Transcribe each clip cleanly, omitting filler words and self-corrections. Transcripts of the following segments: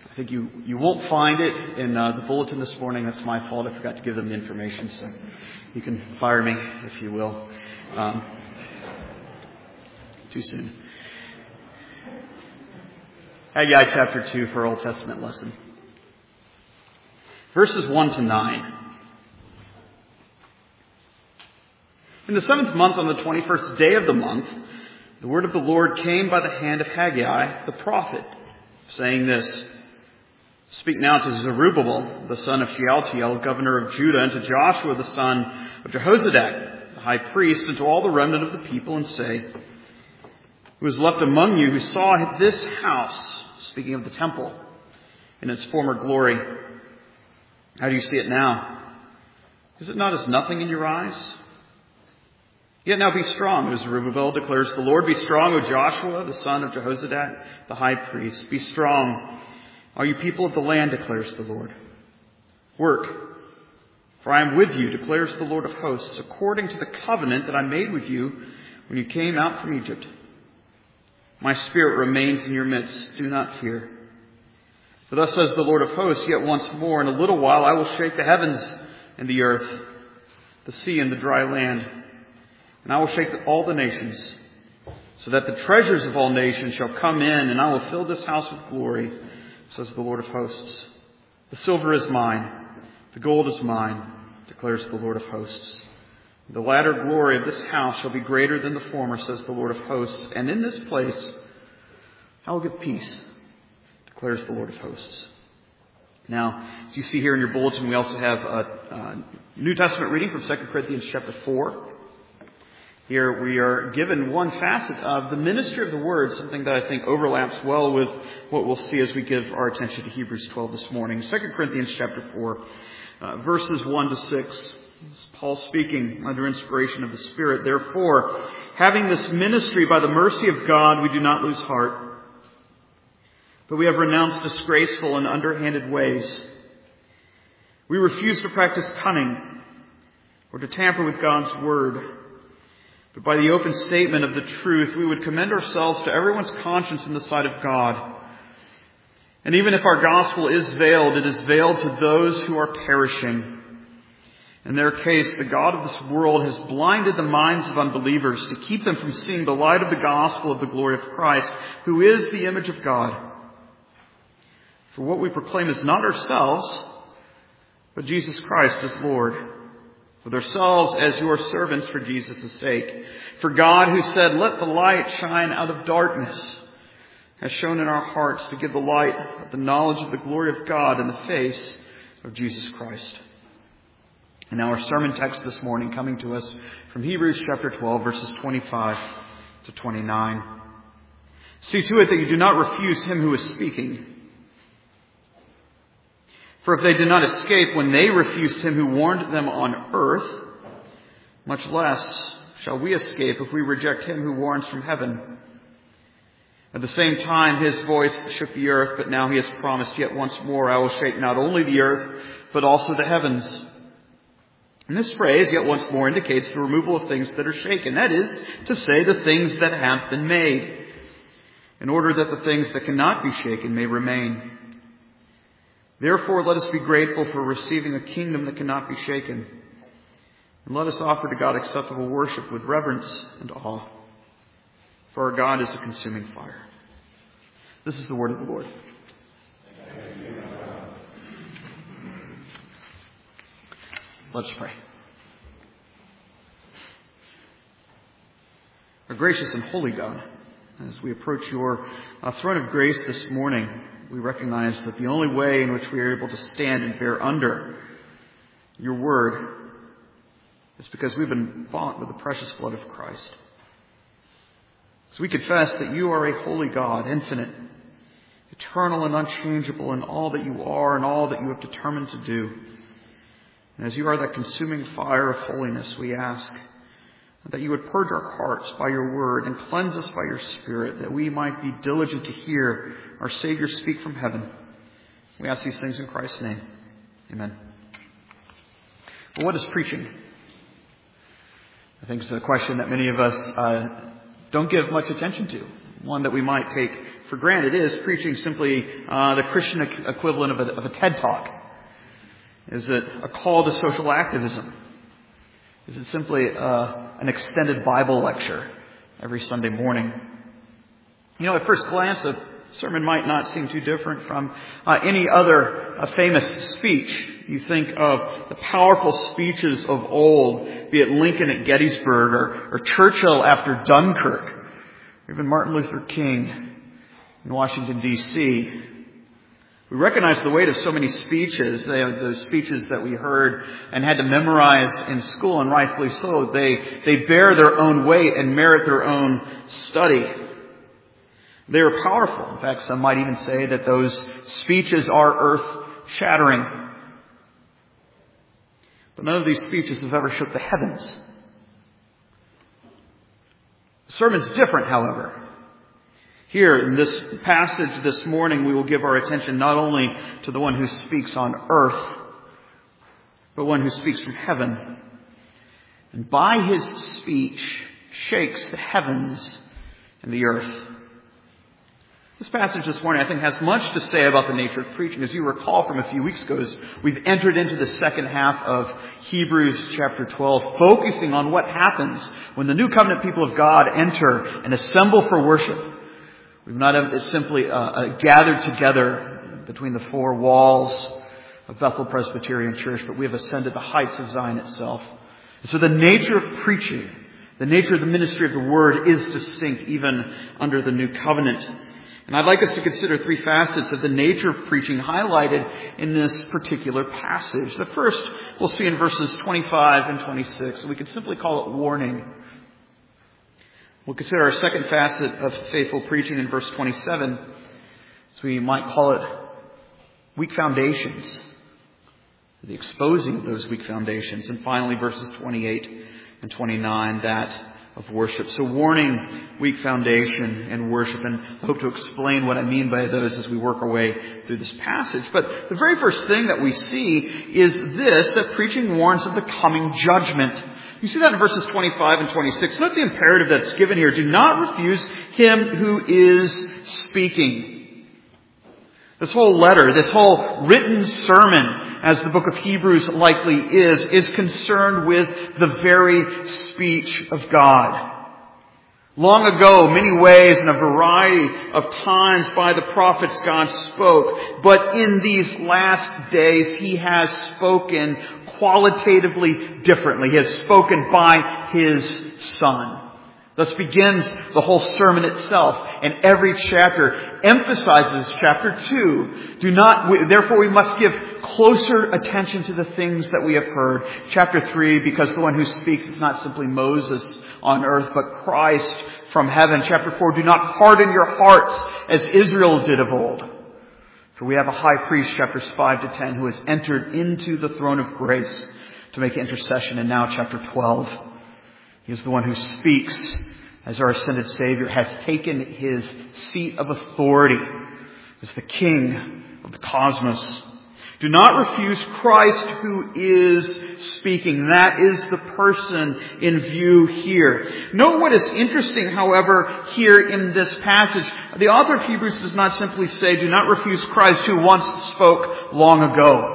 I think you won't find it in the bulletin this morning. That's my fault. I forgot to give them the information, so you can fire me if you will. Too soon. Haggai chapter 2 for our Old Testament lesson. Verses 1 to 9. In the 7th month, on the 21st day of the month, the word of the Lord came by the hand of Haggai, the prophet, saying this: Speak now to Zerubbabel, the son of Shealtiel, governor of Judah, and to Joshua, the son of Jehozadak, the high priest, and to all the remnant of the people, and say, Who is left among you who saw this house, speaking of the temple, in its former glory? How do you see it now? Is it not as nothing in your eyes? Yet now be strong, O Zerubbabel, declares the Lord. Be strong, O Joshua, the son of Jehozadak, the high priest. Be strong, all you people of the land, declares the Lord. Work, for I am with you, declares the Lord of hosts, according to the covenant that I made with you when you came out from Egypt. My spirit remains in your midst. Do not fear. For thus says the Lord of hosts, yet once more, in a little while, I will shake the heavens and the earth, the sea and the dry land. And I will shake all the nations, so that the treasures of all nations shall come in, and I will fill this house with glory, says the Lord of hosts. The silver is mine, the gold is mine, declares the Lord of hosts. The latter glory of this house shall be greater than the former, says the Lord of hosts. And in this place I will give peace, declares the Lord of hosts. Now, as you see here in your bulletin, we also have a New Testament reading from 2 Corinthians chapter 4. Here we are given one facet of the ministry of the Word, something that I think overlaps well with what we'll see as we give our attention to Hebrews 12 this morning. 2 Corinthians chapter 4, verses 1 to 6. This is Paul speaking under inspiration of the Spirit. Therefore, having this ministry by the mercy of God, we do not lose heart, but we have renounced disgraceful and underhanded ways. We refuse to practice cunning or to tamper with God's Word. But by the open statement of the truth, we would commend ourselves to everyone's conscience in the sight of God. And even if our gospel is veiled, it is veiled to those who are perishing. In their case, the God of this world has blinded the minds of unbelievers to keep them from seeing the light of the gospel of the glory of Christ, who is the image of God. For what we proclaim is not ourselves, but Jesus Christ as Lord, with ourselves as your servants for Jesus' sake. For God, who said, Let the light shine out of darkness, has shone in our hearts to give the light of the knowledge of the glory of God in the face of Jesus Christ. And now our sermon text this morning coming to us from Hebrews chapter 12, verses 25 to 29. See to it that you do not refuse him who is speaking. For if they did not escape when they refused him who warned them on earth, much less shall we escape if we reject him who warns from heaven. At the same time his voice shook the earth, but now he has promised, Yet once more I will shake not only the earth, but also the heavens. And this phrase, yet once more, indicates the removal of things that are shaken. That is to say, the things that have been made, in order that the things that cannot be shaken may remain. Therefore, let us be grateful for receiving a kingdom that cannot be shaken. And let us offer to God acceptable worship with reverence and awe. For our God is a consuming fire. This is the word of the Lord. Let us pray. Our gracious and holy God, as we approach your throne of grace this morning, we recognize that the only way in which we are able to stand and bear under your word is because we've been bought with the precious blood of Christ. So we confess that you are a holy God, infinite, eternal and unchangeable in all that you are and all that you have determined to do. And as you are that consuming fire of holiness, we ask that you would purge our hearts by your word and cleanse us by your Spirit, that we might be diligent to hear our Savior speak from heaven. We ask these things in Christ's name. Amen. Well, what is preaching? I think it's a question that many of us don't give much attention to, one that we might take for granted, is preaching simply the Christian equivalent of a TED Talk? Is it a call to social activism? Is it simply an extended Bible lecture every Sunday morning? At first glance, a sermon might not seem too different from any other famous speech. You think of the powerful speeches of old, be it Lincoln at Gettysburg or Churchill after Dunkirk, or even Martin Luther King in Washington, D.C. We recognize the weight of so many speeches. Those speeches that we heard and had to memorize in school, and rightfully so. They bear their own weight and merit their own study. They are powerful. In fact, some might even say that those speeches are earth-shattering. But none of these speeches have ever shook the heavens. The sermon's different, however. Here in this passage this morning, we will give our attention not only to the one who speaks on earth, but one who speaks from heaven. And by his speech shakes the heavens and the earth. This passage this morning, I think, has much to say about the nature of preaching. As you recall from a few weeks ago, we've entered into the second half of Hebrews chapter 12, focusing on what happens when the new covenant people of God enter and assemble for worship. We've not simply gathered together between the four walls of Bethel Presbyterian Church, but we have ascended the heights of Zion itself. And so the nature of preaching, the nature of the ministry of the Word is distinct even under the new covenant. And I'd like us to consider three facets of the nature of preaching highlighted in this particular passage. The first we'll see in verses 25 and 26. We could simply call it warning. We'll consider our second facet of faithful preaching in verse 27. So we might call it weak foundations, the exposing of those weak foundations. And finally, verses 28 and 29, that of worship. So warning, weak foundation, and worship. And I hope to explain what I mean by those as we work our way through this passage. But the very first thing that we see is this, that preaching warns of the coming judgment. You see that in verses 25 and 26. Note the imperative that's given here. Do not refuse him who is speaking. This whole letter, this whole written sermon, as the book of Hebrews likely is concerned with the very speech of God. Long ago, many ways and a variety of times by the prophets God spoke. But in these last days, He has spoken qualitatively differently. He has spoken by His Son. Thus begins the whole sermon itself. And every chapter emphasizes chapter 2. Therefore we must give closer attention to the things that we have heard. Chapter 3, because the one who speaks is not simply Moses on earth, but Christ from heaven. Chapter 4, do not harden your hearts as Israel did of old. For we have a high priest, chapters 5 to 10, who has entered into the throne of grace to make intercession. And now chapter 12. He is the one who speaks as our ascended Savior has taken His seat of authority as the King of the cosmos. Do not refuse Christ who is speaking. That is the person in view here. Note what is interesting, however, here in this passage. The author of Hebrews does not simply say, do not refuse Christ who once spoke long ago,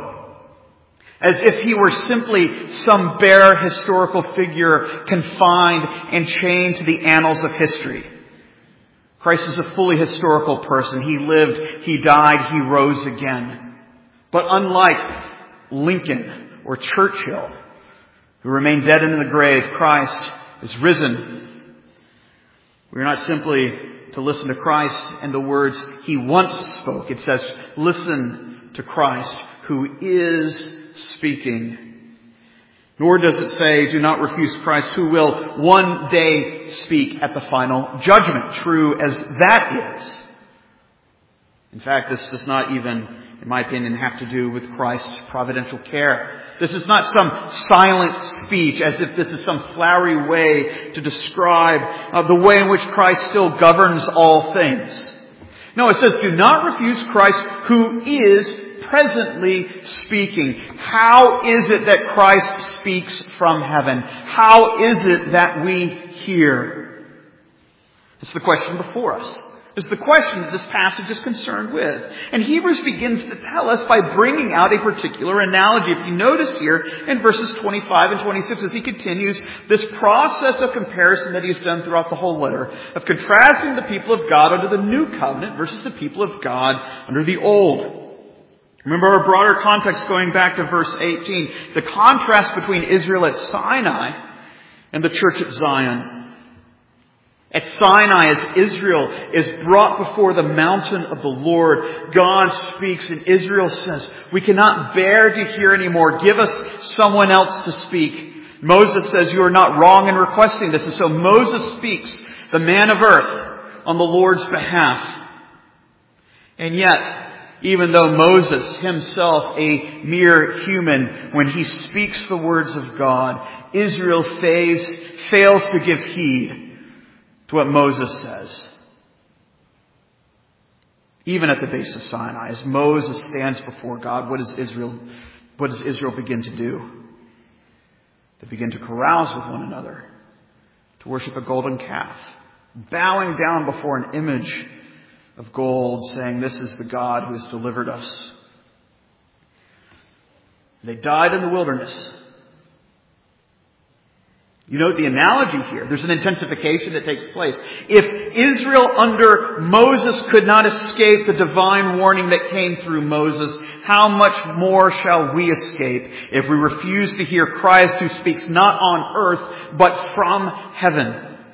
as if He were simply some bare historical figure confined and chained to the annals of history. Christ is a fully historical person. He lived, He died, He rose again. But unlike Lincoln or Churchill, who remained dead in the grave, Christ is risen. We are not simply to listen to Christ and the words He once spoke. It says, listen to Christ who is speaking. Nor does it say, do not refuse Christ who will one day speak at the final judgment, true as that is. In fact, this does not even, in my opinion, have to do with Christ's providential care. This is not some silent speech as if this is some flowery way to describe the way in which Christ still governs all things. No, it says, do not refuse Christ who is presently speaking. How is it that Christ speaks from heaven? How is it that we hear? It's the question before us. is the question that this passage is concerned with. And Hebrews begins to tell us by bringing out a particular analogy. If you notice here in verses 25 and 26, as he continues this process of comparison that he's done throughout the whole letter, of contrasting the people of God under the new covenant versus the people of God under the old. Remember our broader context going back to verse 18, the contrast between Israel at Sinai and the church at Zion. At Sinai, as Israel is brought before the mountain of the Lord, God speaks and Israel says, we cannot bear to hear anymore. Give us someone else to speak. Moses says, you are not wrong in requesting this. And so Moses speaks, the man of earth, on the Lord's behalf. And yet, even though Moses himself, a mere human, when he speaks the words of God, Israel fails to give heed to what Moses says. Even at the base of Sinai, as Moses stands before God, what does Israel begin to do? They begin to carouse with one another, to worship a golden calf, bowing down before an image of gold, saying, this is the God who has delivered us. They died in the wilderness. You note the analogy here. There's an intensification that takes place. If Israel under Moses could not escape the divine warning that came through Moses, how much more shall we escape if we refuse to hear Christ who speaks not on earth, but from heaven?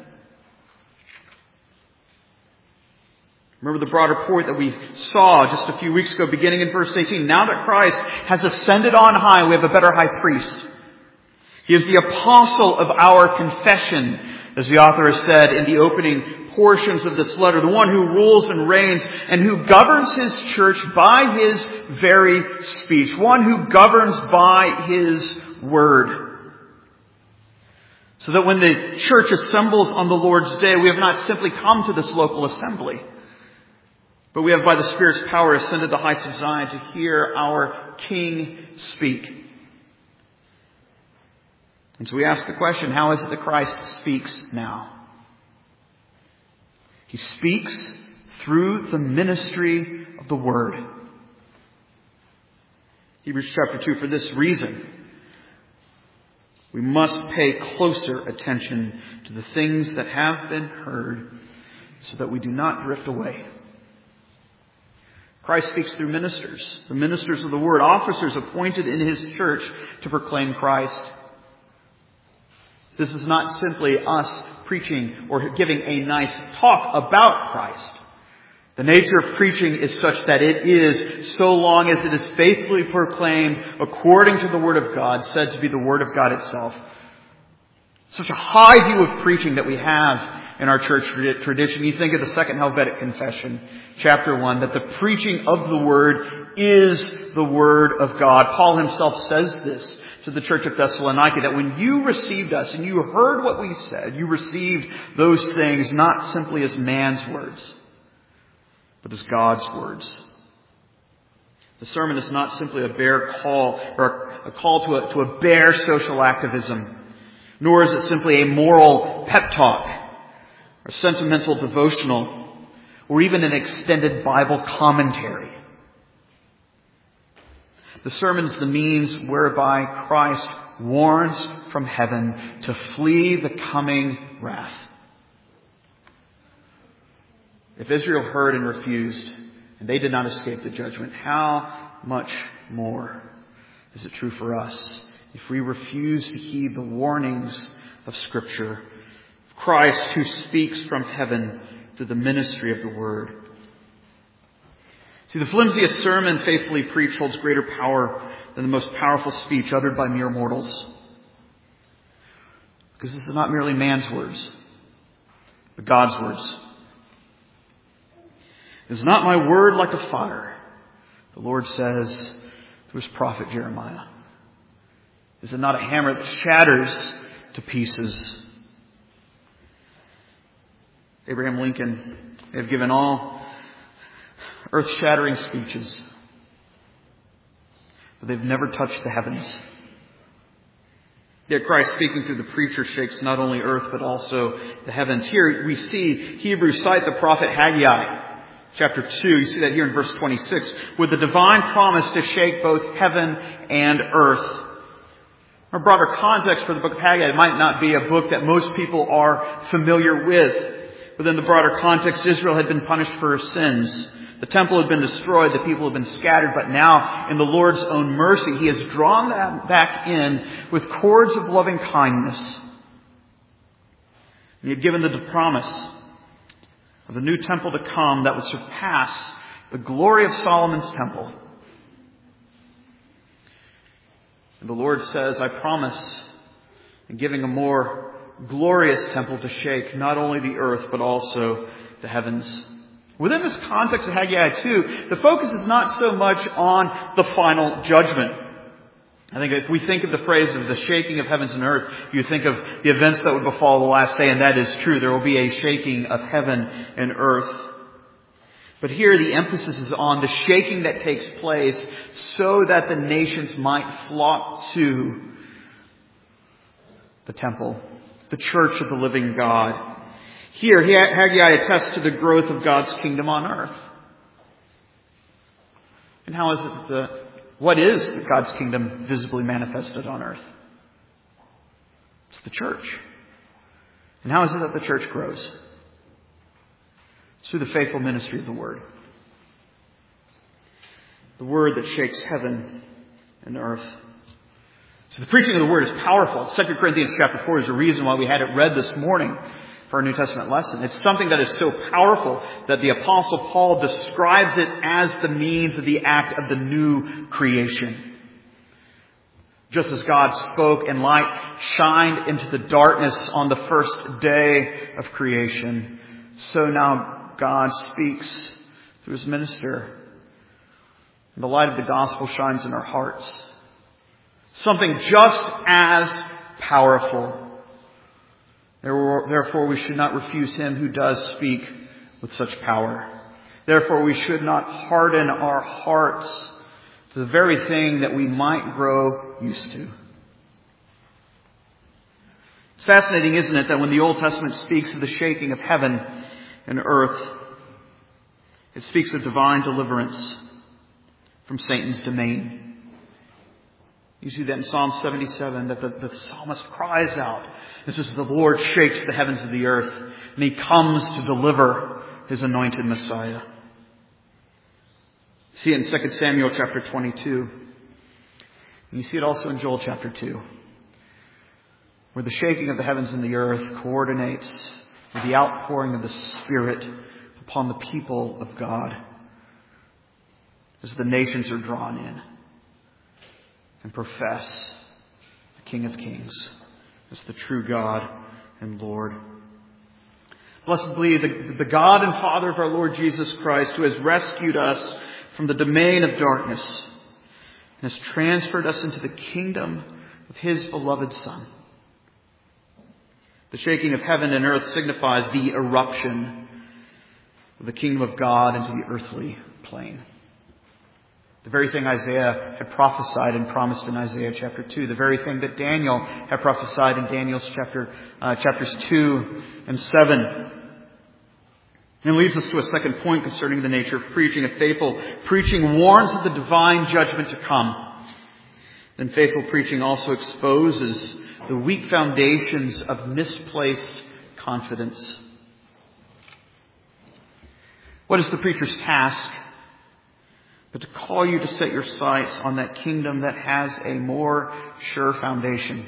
Remember the broader point that we saw just a few weeks ago, beginning in verse 18. Now that Christ has ascended on high, we have a better high priest. He is the apostle of our confession, as the author has said in the opening portions of this letter, the one who rules and reigns and who governs his church by his very speech, one who governs by his word. So that when the church assembles on the Lord's day, we have not simply come to this local assembly, but we have by the Spirit's power ascended the heights of Zion to hear our King speak. And so we ask the question, how is it that Christ speaks now? He speaks through the ministry of the Word. Hebrews chapter 2, for this reason, we must pay closer attention to the things that have been heard so that we do not drift away. Christ speaks through ministers, the ministers of the Word, officers appointed in His church to proclaim Christ. This is not simply us preaching or giving a nice talk about Christ. The nature of preaching is such that it is, so long as it is faithfully proclaimed according to the Word of God, said to be the Word of God itself. Such a high view of preaching that we have in our church tradition. You think of the Second Helvetic Confession, chapter 1, that the preaching of the Word is the Word of God. Paul himself says this to the church of Thessalonica, that when you received us and you heard what we said, you received those things not simply as man's words, but as God's words. The sermon is not simply a bare call or a call to a bare social activism, nor is it simply a moral pep talk or sentimental devotional or even an extended Bible commentary. The sermon is the means whereby Christ warns from heaven to flee the coming wrath. If Israel heard and refused, and they did not escape the judgment, how much more is it true for us if we refuse to heed the warnings of Scripture, Christ who speaks from heaven through the ministry of the Word. See, the flimsiest sermon faithfully preached holds greater power than the most powerful speech uttered by mere mortals. Because this is not merely man's words, but God's words. Is not my word like a fire? The Lord says through His prophet Jeremiah. Is it not a hammer that shatters to pieces? Abraham Lincoln may have given all earth-shattering speeches, but they've never touched the heavens. Yet Christ, speaking through the preacher, shakes not only earth but also the heavens. Here we see Hebrews cite the prophet Haggai, chapter 2. You see that here in verse 26, with the divine promise to shake both heaven and earth. A broader context for the book of Haggai, it might not be a book that most people are familiar with. Within the broader context, Israel had been punished for her sins. The temple had been destroyed. The people had been scattered. But now, in the Lord's own mercy, He has drawn them back in with cords of loving kindness. And He had given them the promise of a new temple to come that would surpass the glory of Solomon's temple. And the Lord says, I promise, in giving a more glorious temple to shake not only the earth but also the heavens. Within this context of Haggai 2, the focus is not so much on the final judgment. I think if we think of the phrase of the shaking of heavens and earth, you think of the events that would befall the last day, and that is true. There will be a shaking of heaven and earth. But here the emphasis is on the shaking that takes place so that the nations might flock to the temple, the church of the living God. Here, Haggai attests to the growth of God's kingdom on earth. And how is it what is God's kingdom visibly manifested on earth? It's the church. And how is it that the church grows? It's through the faithful ministry of the Word. The Word that shakes heaven and earth. So the preaching of the Word is powerful. 2 Corinthians chapter 4 is the reason why we had it read this morning for our New Testament lesson. It's something that is so powerful that the Apostle Paul describes it as the means of the act of the new creation. Just as God spoke and light shined into the darkness on the first day of creation, so now God speaks through His minister. And the light of the gospel shines in our hearts. Something just as powerful. Therefore, we should not refuse Him who does speak with such power. Therefore, we should not harden our hearts to the very thing that we might grow used to. It's fascinating, isn't it, that when the Old Testament speaks of the shaking of heaven and earth, it speaks of divine deliverance from Satan's domain. You see that in Psalm 77, that the psalmist cries out. It says, the Lord shakes the heavens and the earth, and He comes to deliver His anointed Messiah. You see it in 2 Samuel chapter 22. And you see it also in Joel chapter 2, where the shaking of the heavens and the earth coordinates with the outpouring of the Spirit upon the people of God as the nations are drawn in and profess the King of Kings as the true God and Lord. Blessed be the God and Father of our Lord Jesus Christ, who has rescued us from the domain of darkness and has transferred us into the kingdom of His beloved Son. The shaking of heaven and earth signifies the eruption of the kingdom of God into the earthly plane. The very thing Isaiah had prophesied and promised in Isaiah chapter 2. The very thing that Daniel had prophesied in Daniel's chapters 2 and 7. And leads us to a second point concerning the nature of preaching. If faithful preaching warns of the divine judgment to come, then faithful preaching also exposes the weak foundations of misplaced confidence. What is the preacher's task? But to call you to set your sights on that kingdom that has a more sure foundation.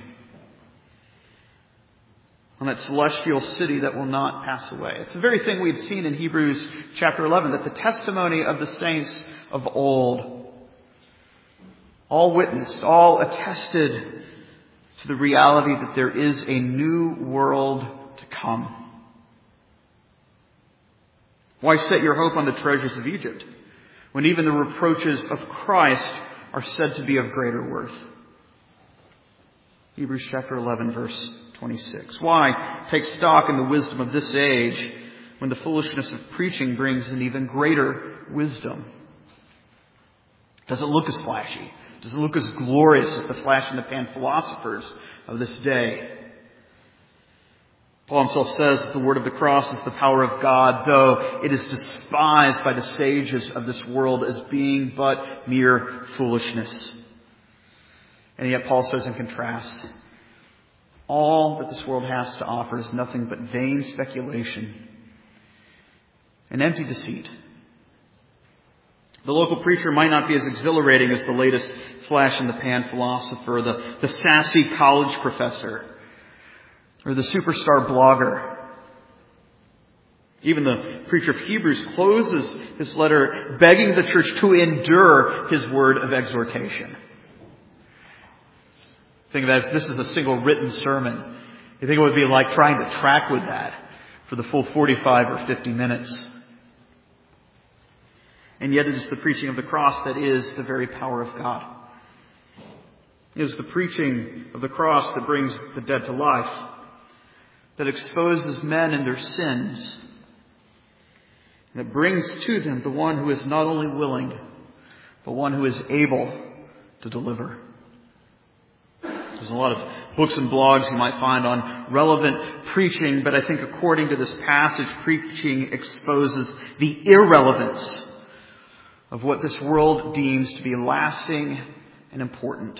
On that celestial city that will not pass away. It's the very thing we had seen in Hebrews chapter 11, that the testimony of the saints of old all witnessed, all attested to the reality that there is a new world to come. Why set your hope on the treasures of Egypt, when even the reproaches of Christ are said to be of greater worth? Hebrews chapter 11, verse 26. Why take stock in the wisdom of this age, when the foolishness of preaching brings an even greater wisdom? Does it look as flashy? doesn't look as glorious as the flash-in-the-pan philosophers of this day. Paul himself says that the word of the cross is the power of God, though it is despised by the sages of this world as being but mere foolishness. And yet Paul says in contrast, all that this world has to offer is nothing but vain speculation and empty deceit. The local preacher might not be as exhilarating as the latest flash-in-the-pan philosopher, the sassy college professor, or the superstar blogger. Even the preacher of Hebrews closes his letter begging the church to endure his word of exhortation. Think of that as this is a single written sermon. You think it would be like trying to track with that for the full 45 or 50 minutes. And yet it is the preaching of the cross that is the very power of God. It is the preaching of the cross that brings the dead to life, that exposes men in their sins, and that brings to them the one who is not only willing, but one who is able to deliver. There's a lot of books and blogs you might find on relevant preaching, but I think according to this passage, preaching exposes the irrelevance of what this world deems to be lasting and important.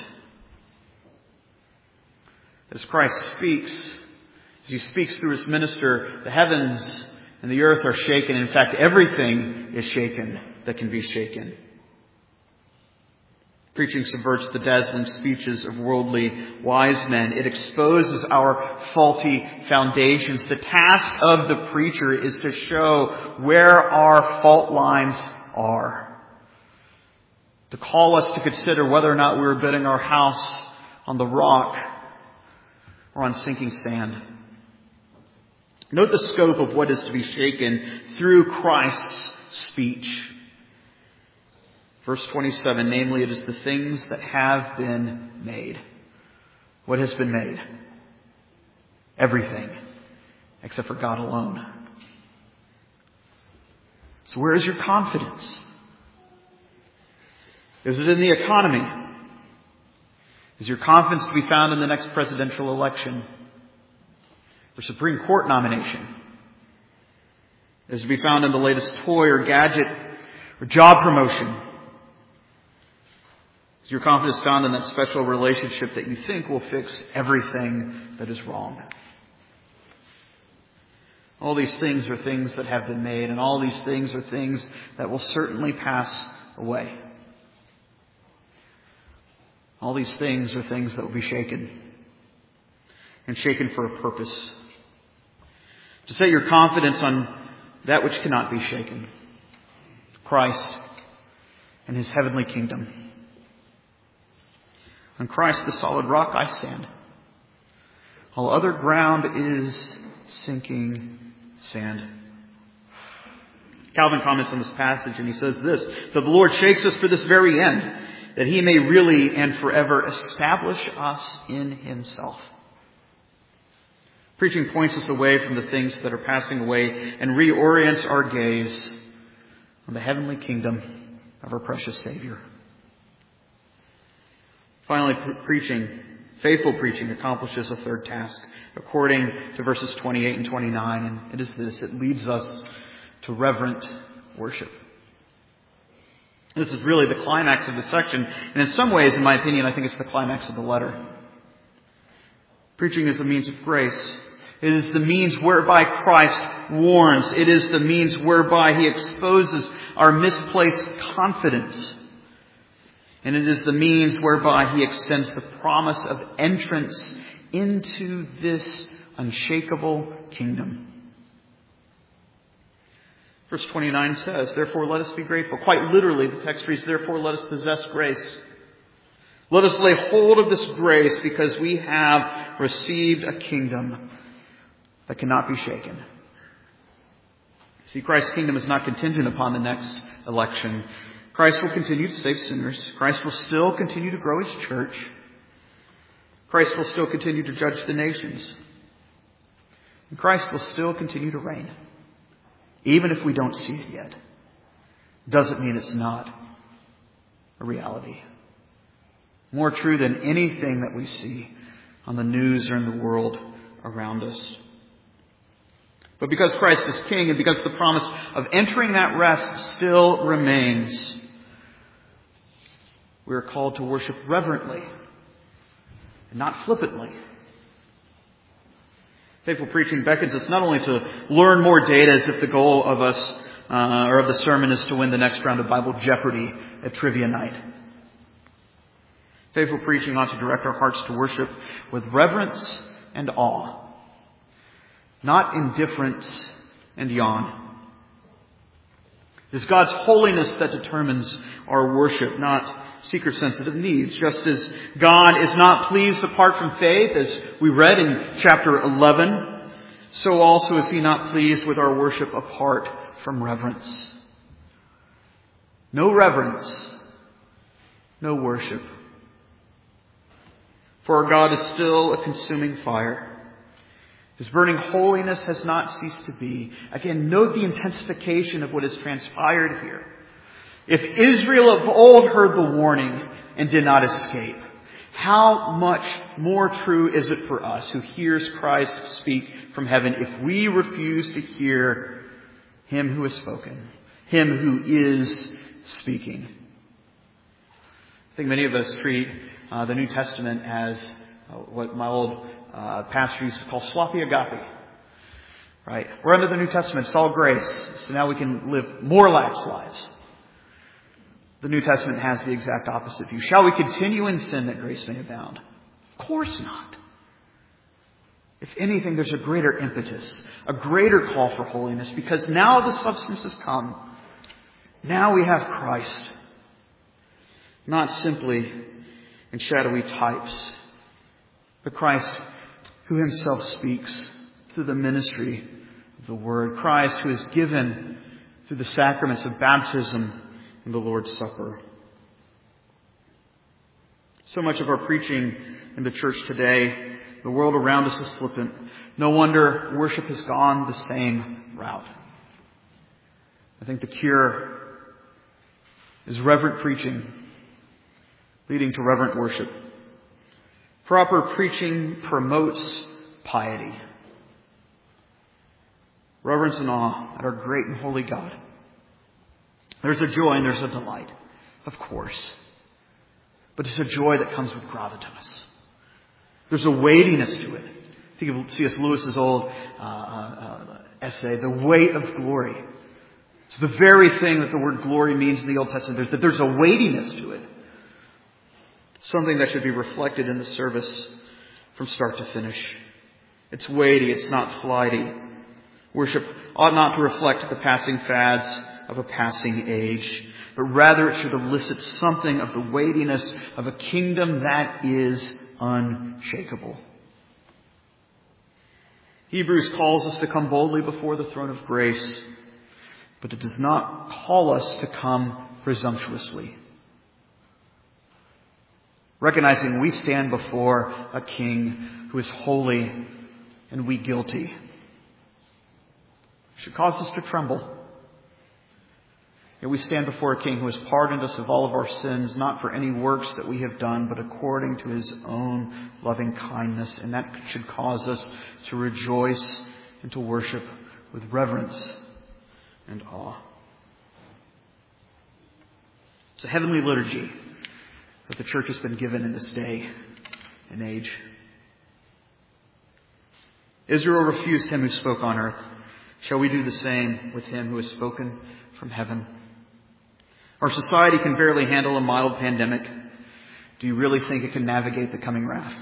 As Christ speaks, as he speaks through his minister, the heavens and the earth are shaken. In fact, everything is shaken that can be shaken. Preaching subverts the dazzling speeches of worldly wise men. It exposes our faulty foundations. The task of the preacher is to show where our fault lines are. To call us to consider whether or not we're building our house on the rock or on sinking sand. Note the scope of what is to be shaken through Christ's speech. Verse 27, namely, it is the things that have been made. What has been made? Everything, except for God alone. So where is your confidence? Is it in the economy? Is your confidence to be found in the next presidential election or Supreme Court nomination? Is it to be found in the latest toy or gadget or job promotion? Is your confidence found in that special relationship that you think will fix everything that is wrong? All these things are things that have been made, and all these things are things that will certainly pass away. All these things are things that will be shaken, and shaken for a purpose. To set your confidence on that which cannot be shaken, Christ and his heavenly kingdom. On Christ, the solid rock, I stand. All other ground is sinking sand. Calvin comments on this passage and he says this, that the Lord shakes us for this very end, that he may really and forever establish us in himself. Preaching points us away from the things that are passing away and reorients our gaze on the heavenly kingdom of our precious Savior. Finally, faithful preaching accomplishes a third task, according to verses 28 and 29, and it is this: it leads us to reverent worship. This is really the climax of the section, and in some ways, in my opinion, I think it's the climax of the letter. Preaching is a means of grace. It is the means whereby Christ warns. It is the means whereby he exposes our misplaced confidence. And it is the means whereby he extends the promise of entrance into this unshakable kingdom. Verse 29 says, therefore let us be grateful. Quite literally, the text reads, therefore let us possess grace. Let us lay hold of this grace because we have received a kingdom that cannot be shaken. See, Christ's kingdom is not contingent upon the next election. Christ will continue to save sinners. Christ will still continue to grow his church. Christ will still continue to judge the nations. And Christ will still continue to reign. Even if we don't see it yet. Doesn't mean it's not a reality. More true than anything that we see on the news or in the world around us. But because Christ is King and because the promise of entering that rest still remains, we are called to worship reverently and not flippantly. Faithful preaching beckons us not only to learn more data as if the goal of us or of the sermon is to win the next round of Bible Jeopardy at trivia night. Faithful preaching ought to direct our hearts to worship with reverence and awe, not indifference and yawn. It is God's holiness that determines our worship, not seeker-sensitive needs. Just as God is not pleased apart from faith, as we read in chapter 11, so also is He not pleased with our worship apart from reverence. No reverence, no worship. For our God is still a consuming fire. His burning holiness has not ceased to be. Again, note the intensification of what has transpired here. If Israel of old heard the warning and did not escape, how much more true is it for us who hears Christ speak from heaven if we refuse to hear Him who has spoken, Him who is speaking? I think many of us treat the New Testament as what my old pastor used to call sloppy agape. Right? We're under the New Testament. It's all grace. So now we can live more lax lives. The New Testament has the exact opposite view. Shall we continue in sin that grace may abound? Of course not. If anything, there's a greater impetus, a greater call for holiness, because now the substance has come. Now we have Christ. Not simply in shadowy types, but Christ who Himself speaks through the ministry of the Word. Christ who is given through the sacraments of baptism and the Lord's Supper. So much of our preaching in the church today, the world around us is flippant. No wonder worship has gone the same route. I think the cure is reverent preaching, leading to reverent worship. Proper preaching promotes piety. Reverence and awe at our great and holy God. There's a joy and there's a delight, of course. But it's a joy that comes with gravitas. There's a weightiness to it. Think of C.S. Lewis's old essay, The Weight of Glory. It's the very thing that the word glory means in the Old Testament. There's a weightiness to it. Something that should be reflected in the service from start to finish. It's weighty, it's not flighty. Worship ought not to reflect the passing fads of a passing age, but rather it should elicit something of the weightiness of a kingdom that is unshakable. Hebrews calls us to come boldly before the throne of grace, but it does not call us to come presumptuously. Recognizing we stand before a King who is holy and we guilty. It should cause us to tremble. Yet we stand before a King who has pardoned us of all of our sins, not for any works that we have done, but according to His own loving kindness. And that should cause us to rejoice and to worship with reverence and awe. It's a heavenly liturgy that the church has been given in this day and age. Israel refused Him who spoke on earth. Shall we do the same with Him who has spoken from heaven? Our society can barely handle a mild pandemic. Do you really think it can navigate the coming wrath?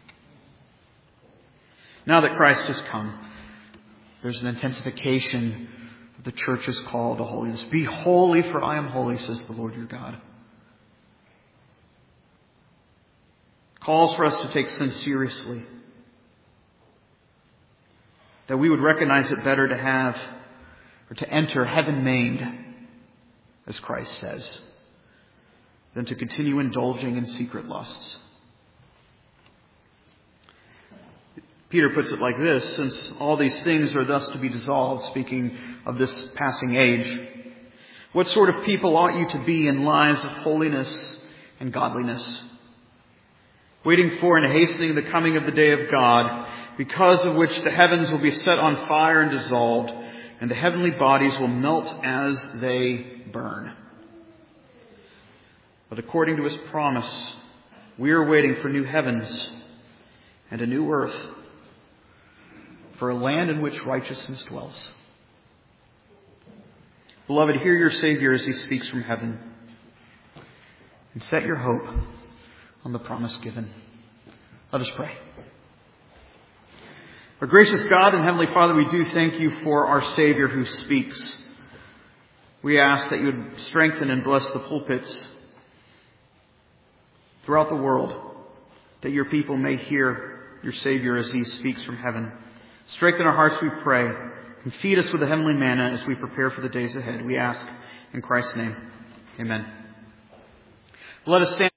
Now that Christ has come, there's an intensification of the church's call to holiness. Be holy, for I am holy, says the Lord your God. Calls for us to take sin seriously. That we would recognize it better to have or to enter heaven maimed, as Christ says, than to continue indulging in secret lusts. Peter puts it like this: since all these things are thus to be dissolved, speaking of this passing age, what sort of people ought you to be in lives of holiness and godliness? waiting for and hastening the coming of the day of God, because of which the heavens will be set on fire and dissolved, and the heavenly bodies will melt as they burn. But according to his promise, we are waiting for new heavens and a new earth, for a land in which righteousness dwells. Beloved, hear your Savior as he speaks from heaven, and set your hope on the promise given. Let us pray. Our gracious God and Heavenly Father, we do thank you for our Savior who speaks. We ask that you would strengthen and bless the pulpits throughout the world, that your people may hear your Savior as he speaks from heaven. Strengthen our hearts, we pray, and feed us with the heavenly manna as we prepare for the days ahead. We ask in Christ's name. Amen. Let us stand.